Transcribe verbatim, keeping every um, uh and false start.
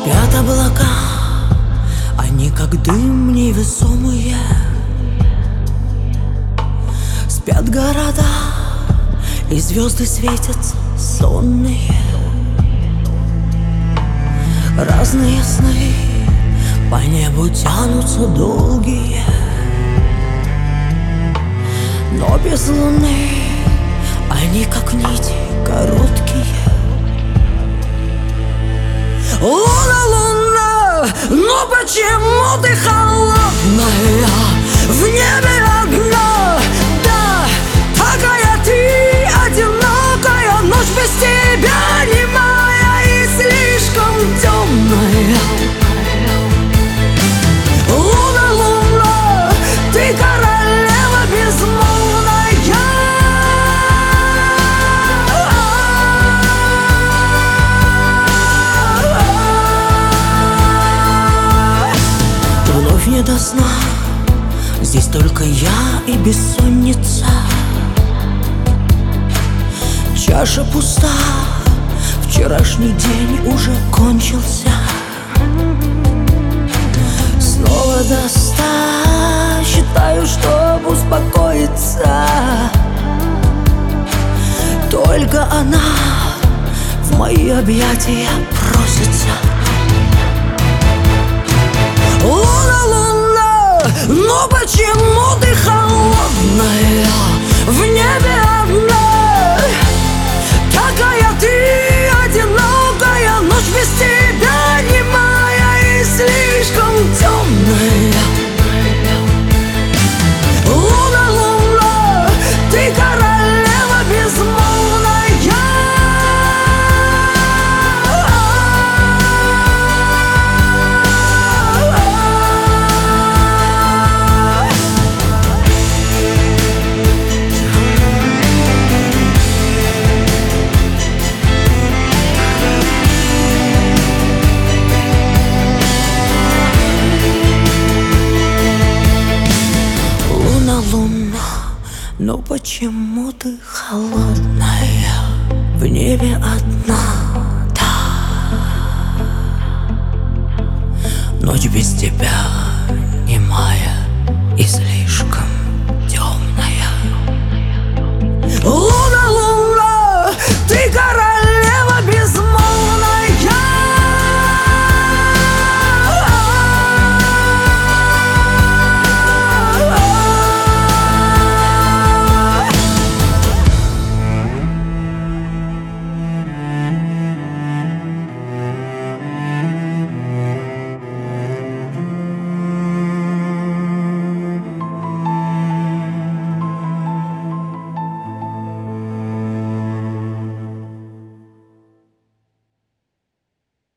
Спят облака, они как дым невесомые. Спят города, и звезды светятся сонные. Разные сны по небу тянутся долгие, но без луны они как нити короткие. Луна, луна, ну почему ты холодная? В небе одна, да, такая ты одинокая. Ночь без тебя немая и слишком темная. Луна, луна, ты королева безмолвная. Вновь не до сна, здесь только я и бессонница. Чаша пуста, вчерашний день уже кончился. Снова до ста считаю, чтобы успокоиться. Только она в мои объятия просится. Луна, луна, ну почему ты холодная? В небе одна, такая ты одинокая. Ночь без тебя немая и слишком темная. Луна, луна, ты королева безмолвная. Ну почему ты холодная? В небе одна, да. Ночь без тебя немая и слишком